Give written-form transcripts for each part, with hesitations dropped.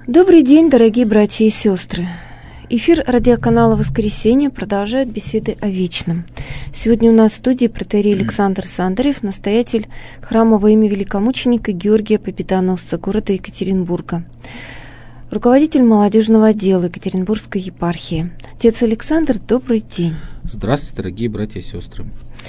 Добрый день, дорогие братья и сестры. Эфир радиоканала «Воскресенье» продолжает беседы о вечном. Сегодня у нас в студии протоиерей Александр Сандарев, настоятель храма во имя великомученика Георгия Победоносца города Екатеринбурга, руководитель молодежного отдела Екатеринбургской епархии. Отец Александр, добрый день. Здравствуйте, дорогие братья и сестры.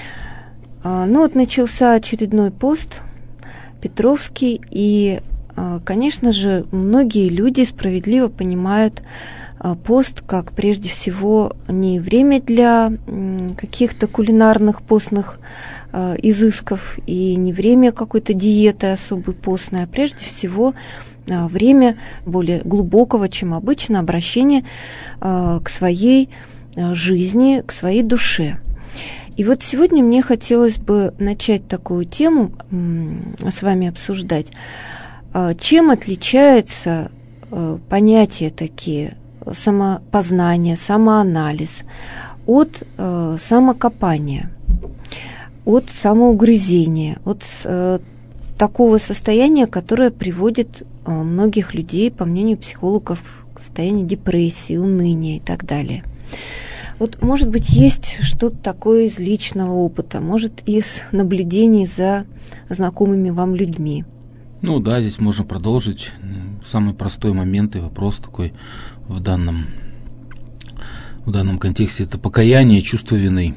Начался очередной пост, Петровский, и, конечно же, многие люди справедливо понимают пост как прежде всего не время для каких-то кулинарных постных изысков и не время какой-то диеты особой постной, а прежде всего время более глубокого, чем обычно, обращения к своей жизни, к своей душе. И вот сегодня мне хотелось бы начать такую тему с вами обсуждать. Чем отличаются понятия такие самопознание, самоанализ от самокопания, от самоугрызения, от такого состояния, которое приводит многих людей, по мнению психологов, к состоянию депрессии, уныния и так далее. Вот, может быть, есть что-то такое из личного опыта, может, из наблюдений за знакомыми вам людьми. Да, здесь можно продолжить. Самый простой момент и вопрос такой в данном контексте — это покаяние, чувство вины.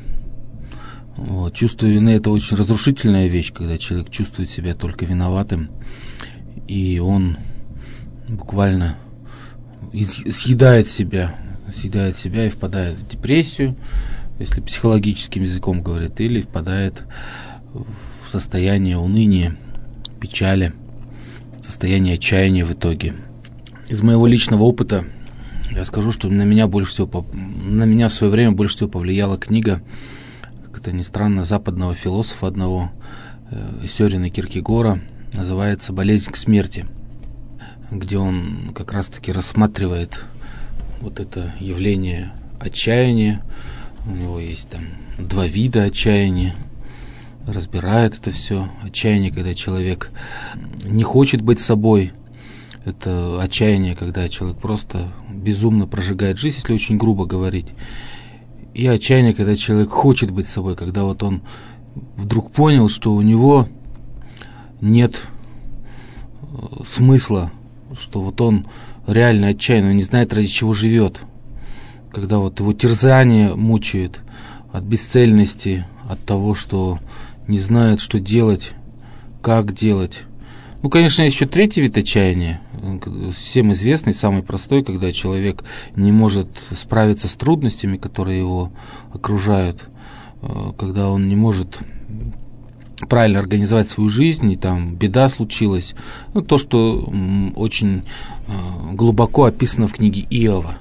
Чувство вины — это очень разрушительная вещь, когда человек чувствует себя только виноватым, и он буквально съедает себя и впадает в депрессию, если психологическим языком говорит, или впадает в состояние уныния, печали, состояние отчаяния в итоге. Из моего личного опыта я скажу, что на меня в свое время больше всего повлияла книга, как это ни странно, западного философа одного, Сёрена Киркегора, называется «Болезнь к смерти», где он как раз-таки рассматривает вот это явление отчаяния. У него есть там 2 вида отчаяния, разбирает это все. Отчаяние, когда человек не хочет быть собой. Это отчаяние, когда человек просто безумно прожигает жизнь, если очень грубо говорить. И отчаяние, когда человек хочет быть собой, когда вот он вдруг понял, что у него нет смысла, что вот он реально отчаянный, он не знает, ради чего живет. Когда вот его терзание мучает от бесцельности, от того, что не знает, что делать, как делать. Конечно, есть еще 3-й вид отчаяния, всем известный, самый простой, когда человек не может справиться с трудностями, которые его окружают, когда он не может правильно организовать свою жизнь, и там беда случилась. То, что очень глубоко описано в книге Иова.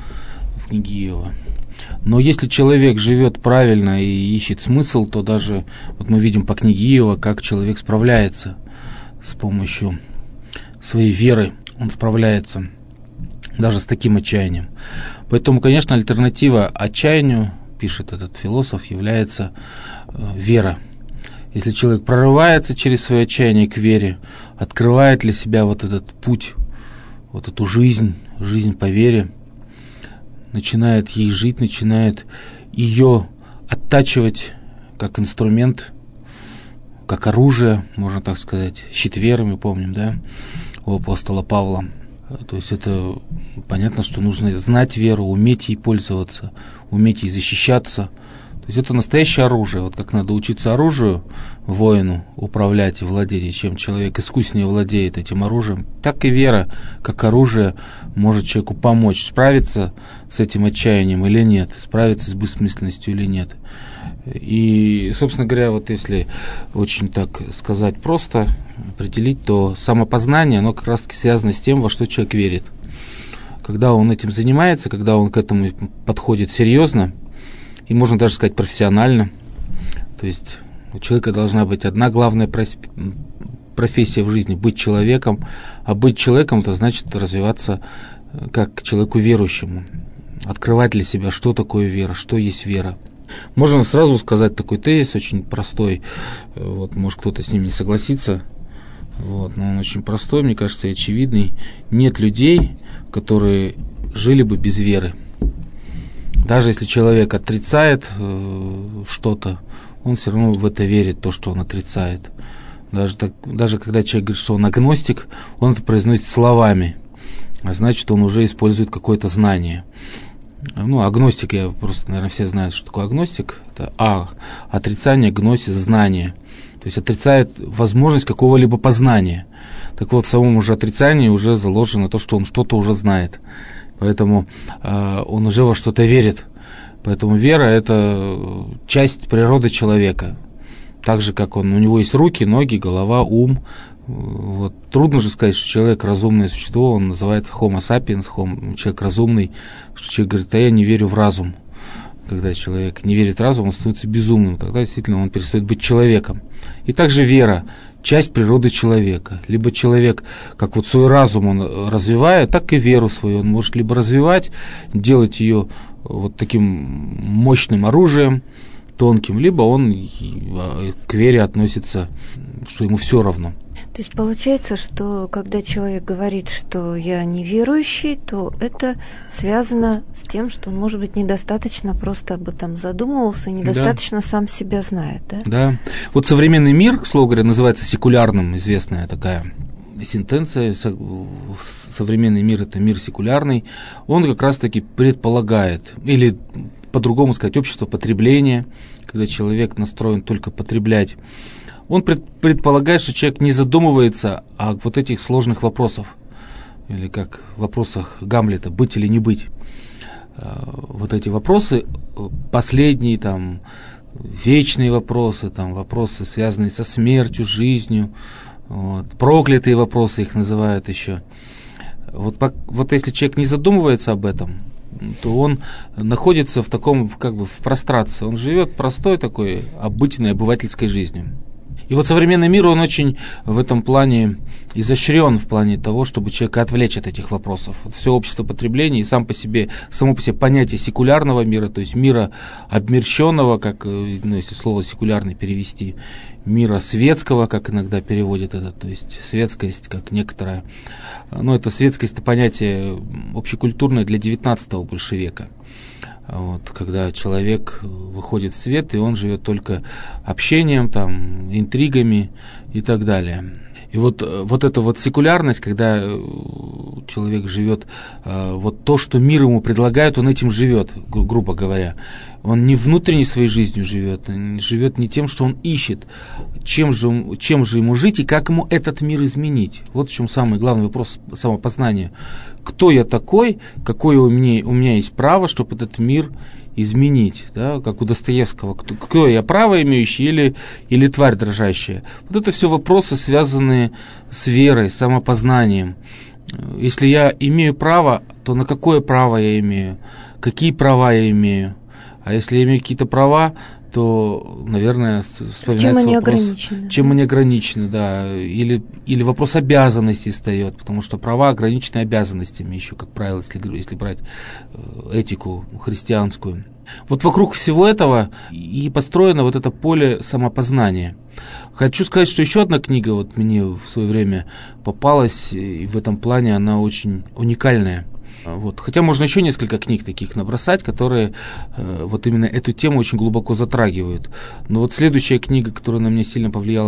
Но если человек живет правильно и ищет смысл, то даже вот мы видим по книге Иова, как человек справляется с помощью своей веры. Он справляется даже с таким отчаянием. Поэтому, конечно, альтернатива отчаянию, пишет этот философ, является вера. Если человек прорывается через свое отчаяние к вере, открывает для себя вот этот путь, вот эту жизнь по вере, начинает ей жить, начинает ее оттачивать как инструмент, как оружие, можно так сказать, щит веры, мы помним, да, у апостола Павла. То есть это понятно, что нужно знать веру, уметь ей пользоваться, уметь ей защищаться. То есть это настоящее оружие. Вот как надо учиться оружию, воину управлять и владеть, и чем человек искуснее владеет этим оружием, так и вера, как оружие, может человеку помочь справиться с этим отчаянием или нет, справиться с бессмысленностью или нет. И, собственно говоря, вот если очень так сказать просто, определить, то самопознание, оно как раз связано с тем, во что человек верит. Когда он этим занимается, когда он к этому подходит серьезно, и можно даже сказать профессионально, то есть у человека должна быть одна главная профессия в жизни — быть человеком, а быть человеком — это значит развиваться как человеку верующему, открывать для себя, что такое вера, что есть вера. Можно сразу сказать такой тезис очень простой, вот, может кто-то с ним не согласится, Вот, но он очень простой, мне кажется, и очевидный. Нет людей, которые жили бы без веры. Даже если человек отрицает что-то, он все равно в это верит, то, что он отрицает. Даже когда человек говорит, что он агностик, он это произносит словами, а значит, он уже использует какое-то знание. Агностик, я просто, наверное, все знают, что такое агностик. Это отрицание, гносис, знание. То есть отрицает возможность какого-либо познания. Так вот, в самом уже отрицании уже заложено то, что он что-то уже знает. Поэтому он уже во что-то верит. Поэтому вера – это часть природы человека. Так же, как у него есть руки, ноги, голова, ум. Вот. Трудно же сказать, что человек разумное существо, он называется homo sapiens, человек разумный, что человек говорит, я не верю в разум. Когда человек не верит в разум, он становится безумным, тогда действительно он перестает быть человеком. И также вера – часть природы человека. Либо человек, как вот свой разум он развивает, так и веру свою он может либо развивать, делать ее вот таким мощным оружием, тонким, либо он к вере относится, что ему все равно. То есть получается, что когда человек говорит, что я неверующий, то это связано с тем, что он, может быть, недостаточно просто об этом задумывался, недостаточно сам себя знает, да? Да. Вот современный мир, к слову говоря, называется секулярным, известная такая сентенция. Современный мир – это мир секулярный. Он как раз-таки предполагает, или по-другому сказать, общество потребления, когда человек настроен только потреблять. Он предполагает, что человек не задумывается о вот этих сложных вопросах, или как в вопросах Гамлета, быть или не быть. Вот эти вопросы, последние, вечные вопросы, вопросы, связанные со смертью, жизнью, проклятые вопросы их называют еще. Вот если человек не задумывается об этом, то он находится в таком, в прострации. Он живет простой такой, обыденной, обывательской жизнью. И вот современный мир, он очень в этом плане изощрен, в плане того, чтобы человека отвлечь от этих вопросов. Все общество потребления и само по себе понятие секулярного мира, то есть мира обмерщенного, как, если слово секулярный перевести, мира светского, как иногда переводят это, то есть светскость как некоторая. Это светскость, это понятие общекультурное для 19 больше века. Когда человек выходит в свет, и он живет только общением, интригами и так далее. И вот эта секулярность, когда человек живет, то, что мир ему предлагает, он этим живет, грубо говоря. Он не внутренней своей жизнью живет не тем, что он ищет, чем же ему жить и как ему этот мир изменить. Вот в чем самый главный вопрос самопознания. Кто я такой, какое у меня есть право, чтобы этот мир изменить, да, как у Достоевского, кто я, право имеющий или тварь дрожащая. Вот это все вопросы, связанные с верой, самопознанием. Если я имею право, то на какое право я имею, какие права я имею, а если я имею какие-то права, то, наверное, вспоминается чем они ограничены, да, или вопрос обязанностей встает, потому что права ограничены обязанностями еще, как правило, если брать этику христианскую. Вот вокруг всего этого и построено вот это поле самопознания. Хочу сказать, что еще одна книга мне в свое время попалась, и в этом плане она очень уникальная. Хотя можно еще несколько книг таких набросать, которые именно эту тему очень глубоко затрагивают. Но следующая книга, которая на меня сильно повлияла,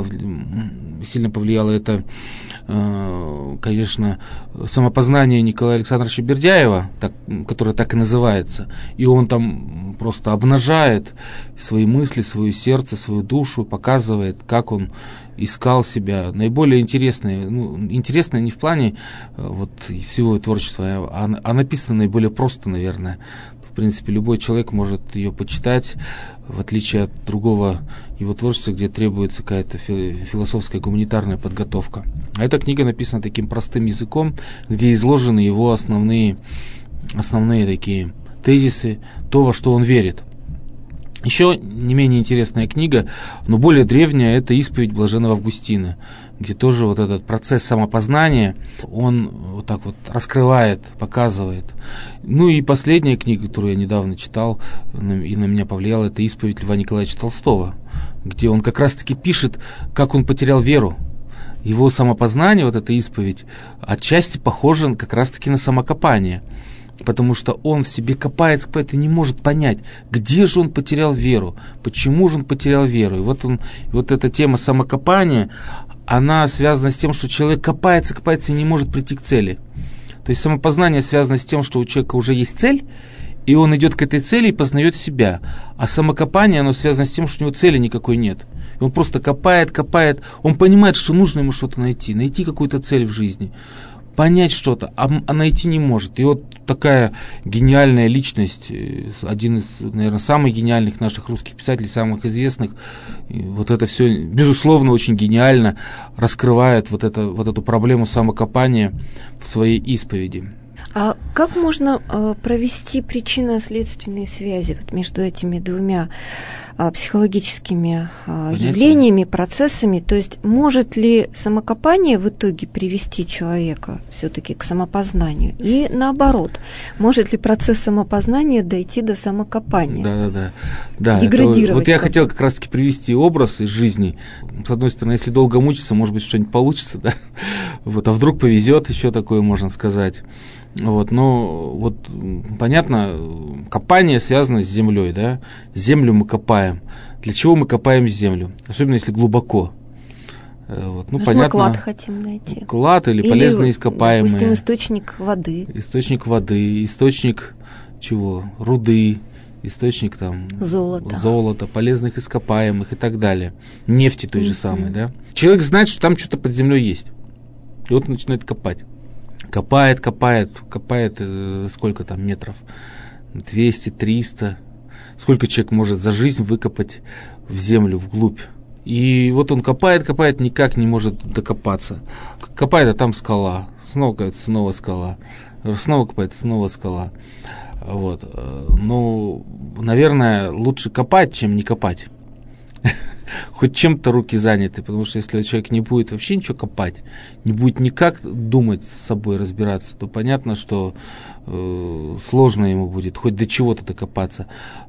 это, конечно, «Самопознание» Николая Александровича Бердяева, которое так и называется. И он там просто обнажает свои мысли, свое сердце, свою душу, показывает, как он искал себя. Наиболее интересное не в плане всего творчества, а написано наиболее просто, наверное. В принципе, любой человек может ее почитать, в отличие от другого его творчества, где требуется какая-то философская гуманитарная подготовка. А эта книга написана таким простым языком, где изложены его основные такие тезисы, то, во что он верит. Еще не менее интересная книга, но более древняя, это «Исповедь блаженного Августина», где тоже этот процесс самопознания он раскрывает, показывает. И последняя книга, которую я недавно читал и на меня повлияла, это «Исповедь Льва Николаевича Толстого», где он как раз-таки пишет, как он потерял веру. его самопознание, вот эта исповедь, отчасти похожа как раз-таки на самокопание. Потому что он в себе копается и не может понять, где же он потерял веру, почему же он потерял веру. И вот эта тема самокопания, она связана с тем, что человек копается и не может прийти к цели. То есть самопознание связано с тем, что у человека уже есть цель, и он идет к этой цели и познает себя. А самокопание, оно связано с тем, что у него цели никакой нет. И он просто копает, он понимает, что нужно ему что-то найти какую-то цель в жизни, понять что-то, а найти не может. И вот такая гениальная личность, один из, наверное, самых гениальных наших русских писателей, самых известных, и вот это все, безусловно, очень гениально раскрывает вот эту проблему самокопания в своей исповеди. А как можно провести причинно-следственные связи вот между этими двумя психологическими явлениями, процессами? То есть может ли самокопание в итоге привести человека все-таки к самопознанию? И наоборот, может ли процесс самопознания дойти до самокопания? Да. Деградировать. Вот я хотел как раз-таки привести образ из жизни. С одной стороны, если долго мучиться, может быть, что-нибудь получится, да? Вот, а вдруг повезет, еще такое можно сказать. Понятно, копание связано с землей, да? Землю мы копаем. Для чего мы копаем землю? Особенно если глубоко. Понятно. Мы клад хотим найти. Клад или полезные ископаемые. Допустим, источник воды. Источник чего? Руды, источник золота, полезных ископаемых и так далее. Нефти той же самой, да? Человек знает, что там что-то под землей есть. И вот начинает копать. Копает, сколько там метров? 200, 300. Сколько человек может за жизнь выкопать в землю, вглубь? И вот он копает, никак не может докопаться. Копает, а там скала. Снова копает, снова скала. Снова копает, снова скала. Наверное, лучше копать, чем не копать. Хоть чем-то руки заняты, потому что если человек не будет вообще ничего копать, не будет никак думать с собой, разбираться, то понятно, что сложно ему будет хоть до чего-то докопаться.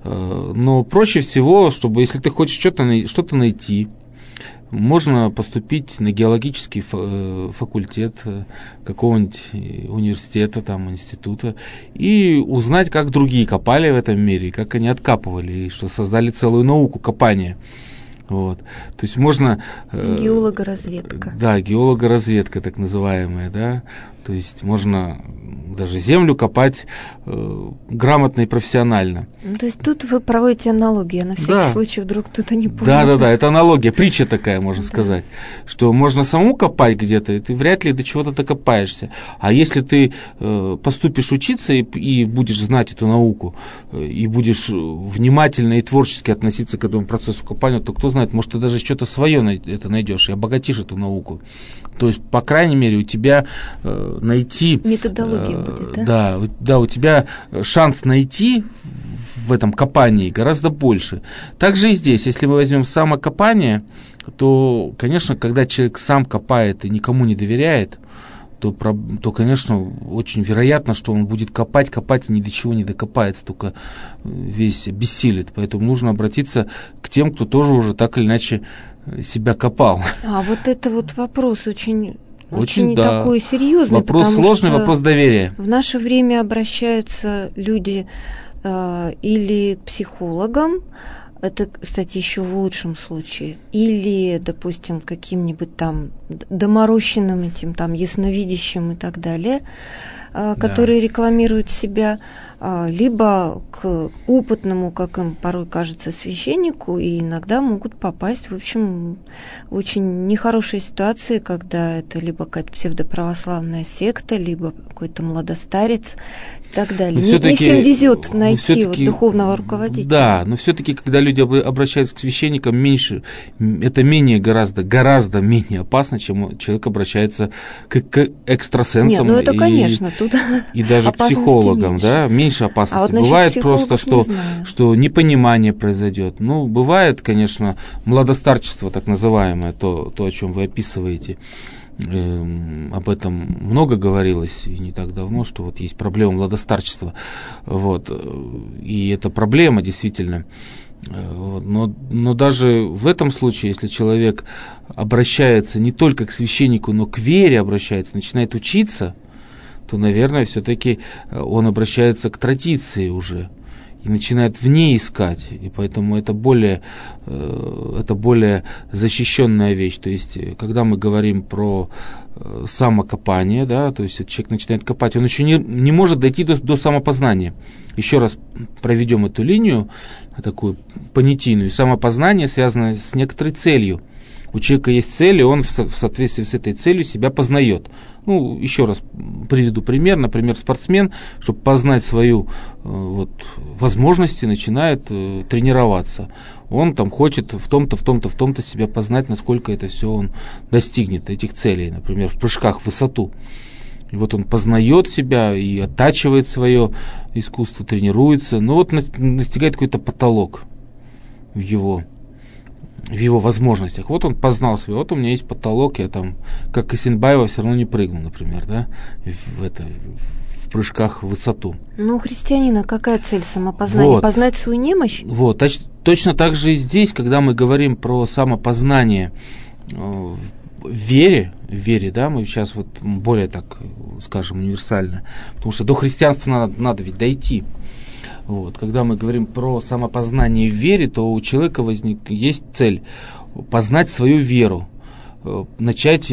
Но проще всего, чтобы, если ты хочешь что-то найти, можно поступить на геологический факультет какого-нибудь университета, института, и узнать, как другие копали в этом мире, как они откапывали, и что создали целую науку копания. То есть можно... Геологоразведка. Да, геологоразведка так называемая, да. То есть можно даже землю копать грамотно и профессионально. То есть тут вы проводите аналогию, на всякий случай вдруг кто-то не понял. Да, это аналогия, притча такая, можно сказать, что можно самому копать где-то, и ты вряд ли до чего-то докопаешься. А если ты поступишь учиться и будешь знать эту науку, и будешь внимательно и творчески относиться к этому процессу копания, то кто знает, может, ты даже что-то свое это найдешь и обогатишь эту науку. То есть, по крайней мере, у тебя найти... Методология будет, да? Да, у тебя шанс найти в этом копании гораздо больше. Также и здесь, если мы возьмем самокопание, то, конечно, когда человек сам копает и никому не доверяет, то, конечно, очень вероятно, что он будет копать и ни до чего не докопается, только весь обессилит. Поэтому нужно обратиться к тем, кто тоже уже так или иначе себя копал. А вот это вот вопрос очень такой серьезный. Вопрос сложный, вопрос доверия. В наше время обращаются люди или к психологам, это, кстати, еще в лучшем случае, или, допустим, каким-нибудь доморощенным этим ясновидящим и так далее, которые рекламируют себя, либо к опытному, как им порой кажется, священнику, и иногда могут попасть, в общем, в очень нехорошие ситуации, когда это либо какая-то псевдоправославная секта, либо какой-то младостарец и так далее. Не всем везет найти духовного руководителя. Да, но все-таки, когда люди обращаются к священникам, это гораздо менее опасно, чем человек обращается к экстрасенсам. Это, конечно, тут и даже к психологам, да, меньше опасности. Бывает просто, что непонимание произойдет. Бывает, конечно, младостарчество, так называемое, то, о чем вы описываете. Об этом много говорилось и не так давно, что есть проблема младостарчества. И это проблема, действительно. Но даже в этом случае, если человек обращается не только к священнику, но к вере обращается, начинает учиться, то, наверное, все-таки он обращается к традиции уже и начинает в ней искать. И поэтому это более защищенная вещь. То есть, когда мы говорим про самокопание, да, то есть человек начинает копать, он еще не может дойти до самопознания. Еще раз проведем эту линию, такую понятийную. Самопознание связано с некоторой целью. У человека есть цель, и он в соответствии с этой целью себя познает. Ну, еще раз приведу пример. Например, спортсмен, чтобы познать свою возможности, начинает тренироваться. Он там хочет в том-то себя познать, насколько это все он достигнет, этих целей. Например, в прыжках в высоту. И вот он познает себя и оттачивает свое искусство, тренируется. Но вот достигает какой-то потолок в его возможностях. Вот он познал себя, вот у меня есть потолок, я там, как Исенбаева, все равно не прыгну, например, да, в прыжках в высоту. Ну, у христианина какая цель самопознания? Вот. Познать свою немощь? Вот, точно так же и здесь, когда мы говорим про самопознание в вере, да, мы сейчас вот более, так скажем, универсально, потому что до христианства надо ведь дойти. Вот. Когда мы говорим про самопознание в вере, то у человека есть цель познать свою веру, начать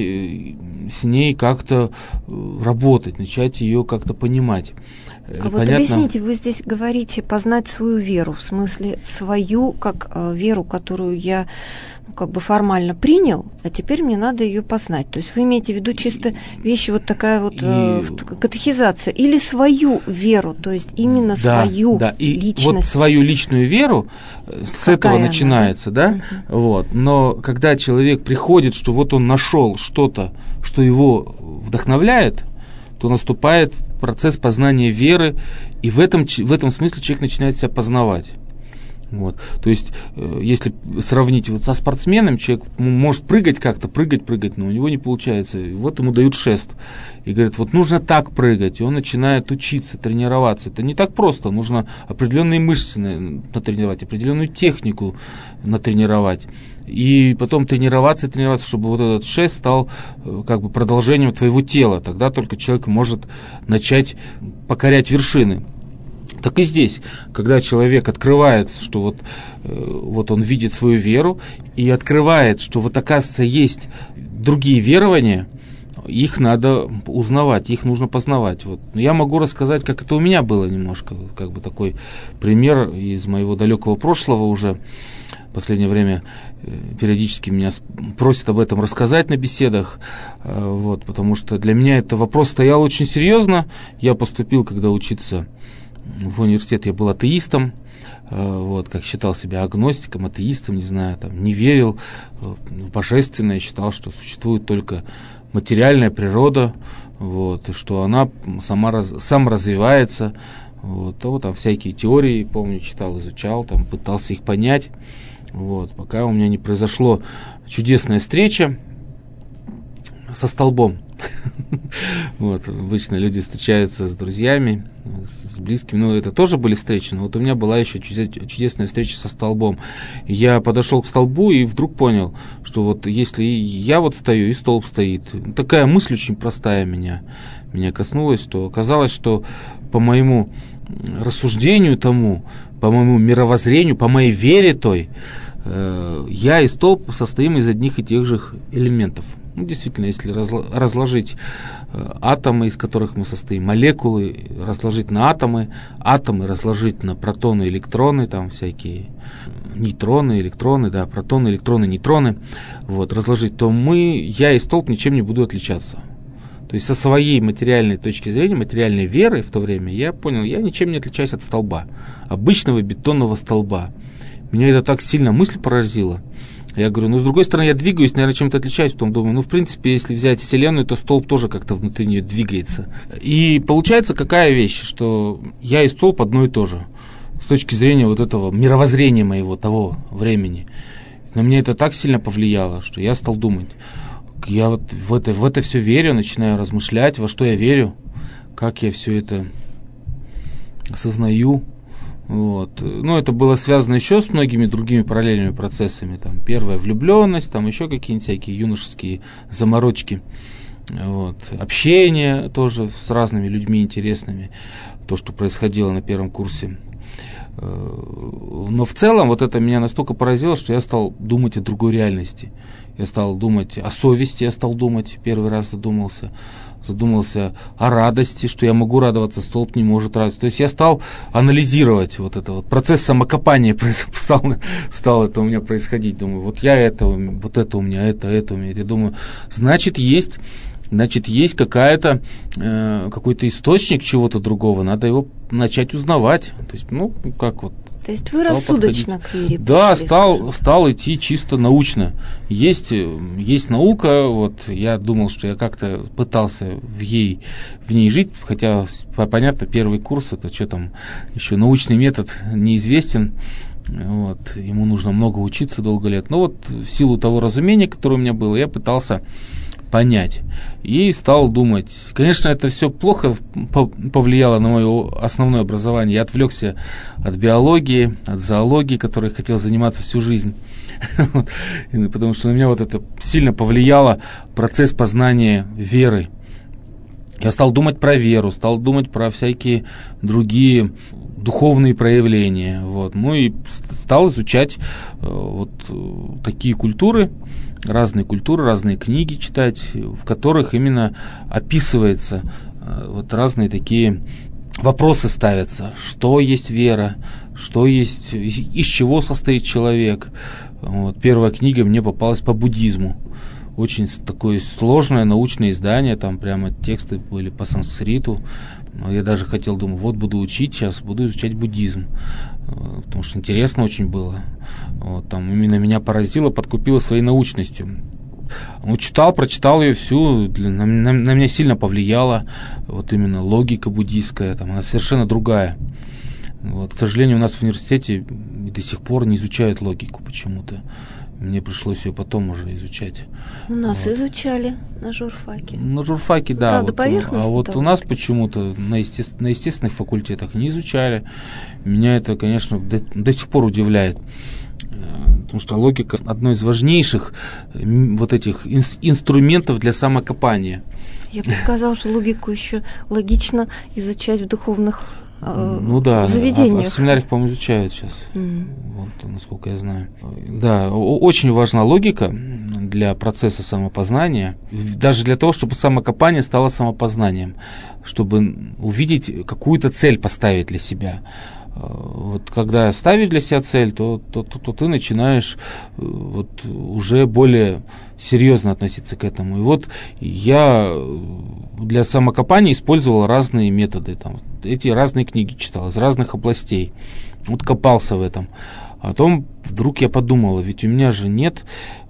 с ней как-то работать, начать ее как-то понимать. Вот объясните, вы здесь говорите познать свою веру, в смысле свою как веру, которую я как бы формально принял, а теперь мне надо ее познать. То есть вы имеете в виду чисто вещи вот такая вот катехизация или свою веру, то есть именно свою личность. Вот свою личную веру с этого начинается, да? Угу. Вот. Но когда человек приходит, что вот он нашел что-то, что его вдохновляет, то наступает процесс познания веры, и в этом смысле человек начинает себя познавать. Вот. То есть, если сравнить вот со спортсменом, человек может прыгать как-то, прыгать, но у него не получается. И вот ему дают шест. И говорят, вот нужно так прыгать. И он начинает учиться, тренироваться. Это не так просто. Нужно определенные мышцы натренировать, определенную технику натренировать. И потом тренироваться, чтобы вот этот шест стал как бы продолжением твоего тела. Тогда только человек может начать покорять вершины. Так и здесь, когда человек открывает, что вот он видит свою веру, и открывает, что вот оказывается есть другие верования, их надо узнавать, их нужно познавать. Вот. Я могу рассказать, как это у меня было немножко, как бы такой пример из моего далекого прошлого уже. В последнее время периодически меня просят об этом рассказать на беседах, вот, потому что для меня этот вопрос стоял очень серьезно. Я поступил, когда учиться в университет, я был атеистом, вот, как считал себя агностиком, атеистом, не знаю, там, не верил в божественное, считал, что существует только материальная природа, вот, и что она сам развивается. Вот, там всякие теории, помню, читал, изучал, там, пытался их понять, вот, пока у меня не произошла чудесная встреча со столбом. Вот, обычно люди встречаются с друзьями, с близкими, но это тоже были встречи, но вот у меня была еще чудесная встреча со столбом. Я подошел к столбу и вдруг понял, что вот если я вот стою, и столб стоит, такая мысль очень простая меня коснулась, что оказалось, что по моему рассуждению тому, по моему мировоззрению, по моей вере той, я и столб состоим из одних и тех же элементов. Ну, действительно, если разложить атомы, из которых мы состоим, молекулы, разложить на атомы разложить на протоны, электроны, там всякие нейтроны, электроны, да, протоны, электроны, нейтроны, вот, разложить, то я и столб ничем не буду отличаться. То есть со своей материальной точки зрения, материальной веры в то время, я понял, я ничем не отличаюсь от столба, обычного бетонного столба. Меня это так сильно мысль поразила. Я говорю, с другой стороны, я двигаюсь, наверное, чем-то отличаюсь, потом думаю, в принципе, если взять Вселенную, то столб тоже как-то внутри нее двигается. И получается какая вещь, что я и столб одно и то же, с точки зрения вот этого мировоззрения моего того времени. На меня это так сильно повлияло, что я стал думать. Я вот в это все верю, начинаю размышлять, во что я верю, как я все это осознаю. Вот. Ну, это было связано еще с многими другими параллельными процессами. Там, первая влюбленность, там еще какие-нибудь всякие юношеские заморочки. Вот. Общение тоже с разными людьми интересными. То, что происходило на первом курсе. Но в целом вот это меня настолько поразило, что я стал думать о другой реальности. Я стал думать о совести, я стал думать, первый раз задумался о радости, что я могу радоваться, столб не может радоваться. То есть я стал анализировать вот это вот, процесс самокопания стал это у меня происходить. Думаю, вот я это, вот это у меня, это у меня. Я думаю, значит, есть какой-то источник чего-то другого, надо его начать узнавать. То есть, ну, как вот. То есть вы рассудочно к вере пришли? Да, стал идти чисто научно. Есть наука, вот я думал, что я как-то пытался в ней жить, хотя, понятно, первый курс, это что там, еще научный метод неизвестен. Вот, ему нужно много учиться, долго лет. Но вот в силу того разумения, которое у меня было, я пытался понять. И стал думать. Конечно, это все плохо повлияло на мое основное образование. Я отвлекся от биологии, от зоологии, которой я хотел заниматься всю жизнь. Потому что на меня вот это сильно повлияло процесс познания веры. Я стал думать про веру, стал думать про всякие другие духовные проявления. Вот. Ну и стал изучать вот такие культуры, разные книги читать, в которых именно описывается вот разные такие вопросы ставятся. Что есть вера, что есть, из чего состоит человек. Вот. Первая книга мне попалась по буддизму. Очень такое сложное научное издание, там прямо тексты были по санскриту. Я даже хотел, думаю, вот буду учить, сейчас буду изучать буддизм, потому что интересно очень было. Вот, там именно меня поразило, подкупило своей научностью. Ну, прочитал ее всю, на меня сильно повлияла вот именно логика буддийская, там, она совершенно другая. Вот, к сожалению, у нас в университете до сих пор не изучают логику почему-то. Мне пришлось ее потом уже изучать. У нас изучали на журфаке. На журфаке, да. Правда, поверхностно. А вот у нас почему-то на естественных факультетах не изучали. Меня это, конечно, до сих пор удивляет. Потому что логика – одно из важнейших вот этих инструментов для самокопания. Я бы сказала, что логику еще логично изучать в духовных А заведениях. в семинариях, по-моему, изучают сейчас, вот, насколько я знаю. Да, очень важна логика для процесса самопознания, даже для того, чтобы самокопание стало самопознанием, чтобы увидеть какую-то цель поставить для себя. Вот когда ставишь для себя цель, то ты начинаешь вот уже более серьезно относиться к этому. И вот я для самокопания использовал разные методы, там, эти разные книги читал из разных областей, вот копался в этом. А потом вдруг я подумал, ведь у меня же нет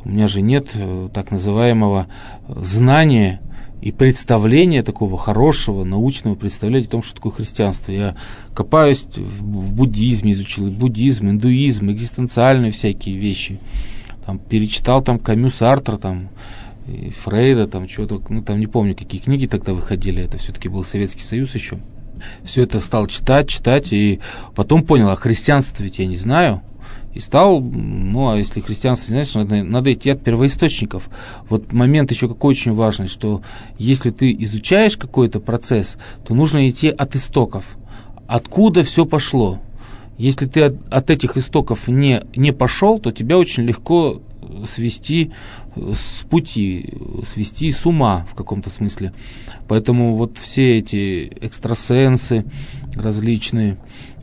так называемого знания и представление такого хорошего научного представления о том, что такое христианство. Я копаюсь в буддизме, изучил буддизм, индуизм, экзистенциальные всякие вещи. Там, перечитал там Камю, Сартра, там, и Фрейда, там, что-то, там не помню, какие книги тогда выходили, это все-таки был Советский Союз еще. Все это стал читать, и потом понял, а христианство ведь я не знаю. И стал, а если христианство не знаешь, надо идти от первоисточников. Вот момент еще какой очень важный, что если ты изучаешь какой-то процесс, то нужно идти от истоков. Откуда все пошло? Если ты от этих истоков не пошел, то тебя очень легко свести с пути, свести с ума в каком-то смысле. Поэтому вот все эти экстрасенсы различные,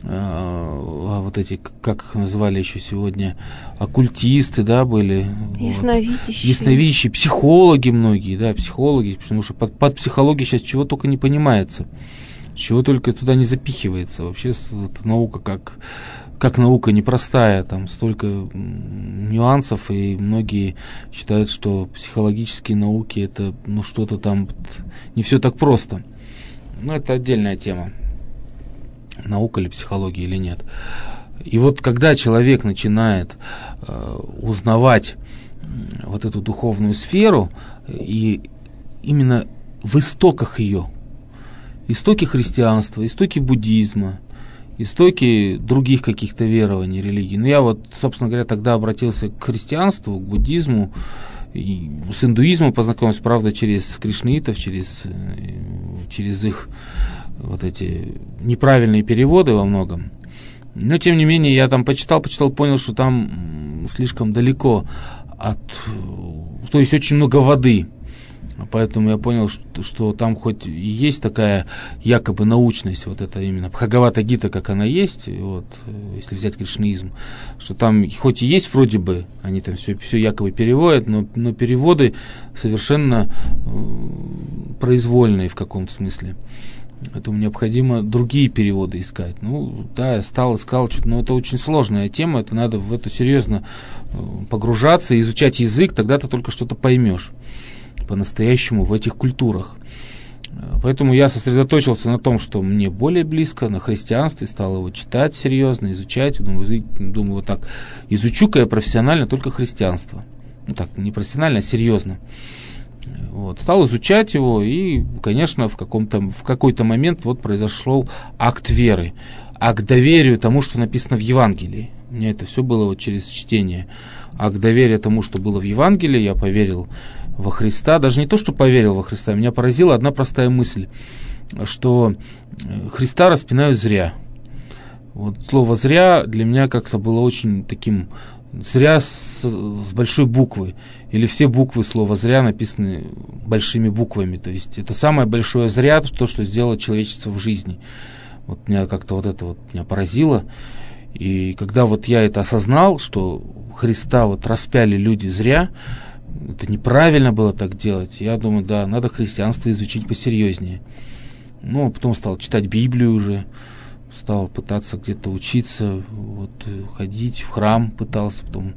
вот эти, как их назвали еще сегодня, оккультисты, да, были. Ясновидящие, психологи многие, да, психологи, потому что под психологией сейчас чего только не понимается, чего только туда не запихивается. Вообще наука как наука непростая, там столько нюансов, и многие считают, что психологические науки это что-то там не все так просто. Но это отдельная тема. Наука ли психология или нет. И вот когда человек начинает узнавать вот эту духовную сферу, и именно в истоках ее, истоки христианства, истоки буддизма, истоки других каких-то верований, религий. Но я вот, собственно говоря, тогда обратился к христианству, к буддизму, и с индуизмом познакомился, правда, через кришнаитов, через их вот эти неправильные переводы во многом. Но, тем не менее, я там почитал, понял, что там слишком далеко то есть очень много воды. Поэтому я понял, что там хоть и есть такая якобы научность, вот это именно Бхагавата-гита, как она есть, вот, если взять кришнаизм, что там хоть и есть вроде бы, они там все якобы переводят, но переводы совершенно произвольные в каком-то смысле. Поэтому необходимо другие переводы искать. Ну, да, я искал что-то, но это очень сложная тема, это надо в это серьезно погружаться, изучать язык, тогда ты только что-то поймешь по-настоящему в этих культурах. Поэтому я сосредоточился на том, что мне более близко, на христианстве, стал его читать серьезно, изучать. Думаю, вот так, изучу-ка я профессионально только христианство. Ну так, не профессионально, а серьезно. Вот. Стал изучать его, и, конечно, в какой-то момент вот произошел акт веры, акт доверия тому, что написано в Евангелии. У меня это все было вот через чтение. Акт доверия тому, что было в Евангелии, я поверил во Христа. Даже не то, что поверил во Христа, меня поразила одна простая мысль, что Христа распинают зря. Вот слово «зря» для меня как-то было очень таким... Зря с большой буквы. Или все буквы слова «зря» написаны большими буквами. То есть это самое большое зря, то, что сделало человечество в жизни. Вот меня как-то вот это вот меня поразило. И когда вот я это осознал, что Христа вот распяли люди зря, это неправильно было так делать. Я думаю, да, надо христианство изучить посерьезнее. Ну, а потом стал читать Библию уже. Стал пытаться где-то учиться, вот, ходить в храм пытался, потом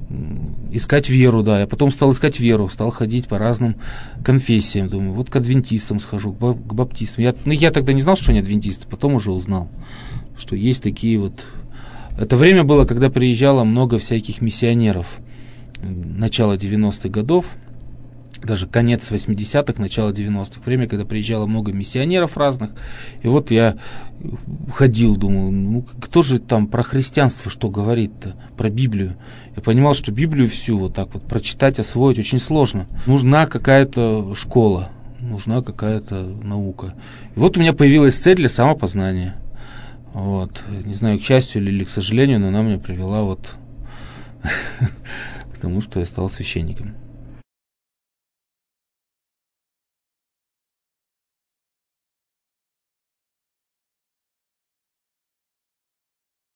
искать веру, да. Я потом стал искать веру, стал ходить по разным конфессиям. Думаю, вот к адвентистам схожу, к баптистам. Я тогда не знал, что они адвентисты, потом уже узнал, что есть такие вот... Это время было, когда приезжало много всяких миссионеров. Начало 90-х годов, даже конец 80-х, начало 90-х, время, когда приезжало много миссионеров разных, и вот я ходил, думал, ну кто же там про христианство что говорит-то, про Библию? Я понимал, что Библию всю вот так вот прочитать, освоить очень сложно. Нужна какая-то школа, нужна какая-то наука. И вот у меня появилась цель для самопознания. Вот. Не знаю, к счастью или к сожалению, но она меня привела вот к тому, что я стал священником.